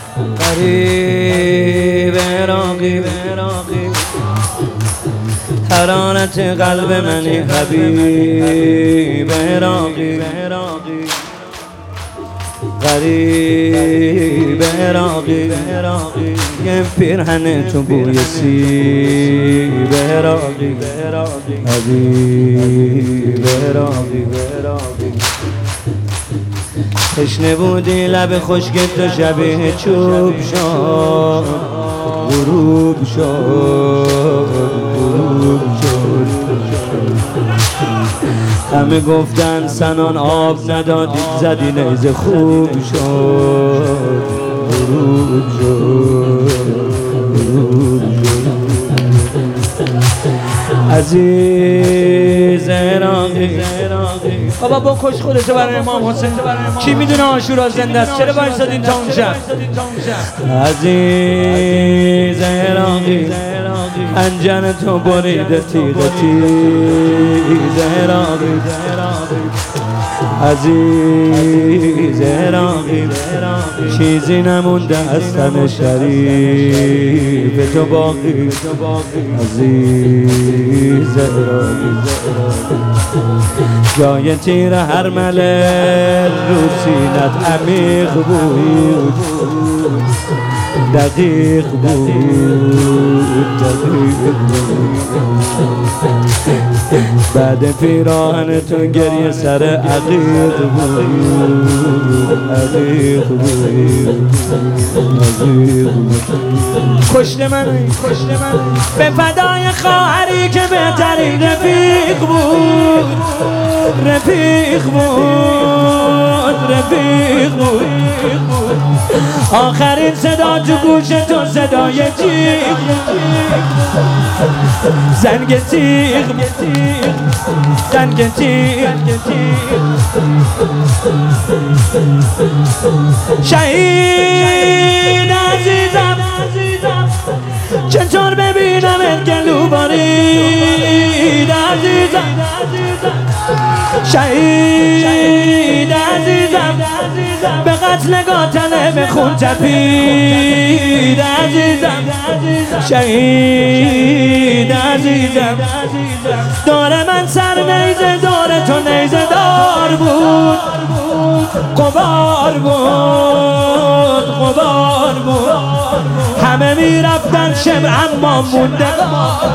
غریب عراقی حرارت قلب منی حبیب عراقی غریب عراقی یه پیرهن تو بوی سیب عراقی حبیب عراقی تشنه بودی لب خشکت تو شبیه چوب شد غروب شد همه گفتن سنان آب ندادی زدی نیزه خوب شد غروب شد عزیز عراقی بابا بکش خودشو برای امام حسین. کی میدونه عاشورا زنده است؟ چرا وایسادین تا اون شب؟ عزیز عراقی انجن تو بریده تیغ عراقی عزیز عراقی چیزی نمونده از تن شریف تو باقی عزیز عراقی جای تیر هر ملل رو سینت عمیق بود دقیق بود بعد پیراهن تو گریه سر عقیق بود کشته من به فدای خواهری که بهترین رفیق بود آخرین صدا تو گوش تو صدای جیغ زنگ تیغ شهید عزیزم چطور ببینم گلو بارید عزیزم شهید عزیزم به قتل قاتله به خون تپید عزیزم شهید عزیزم دور من سر نیزه دور تو نیزه دار بود غبار بود همه میرفتن شبر اما موندگار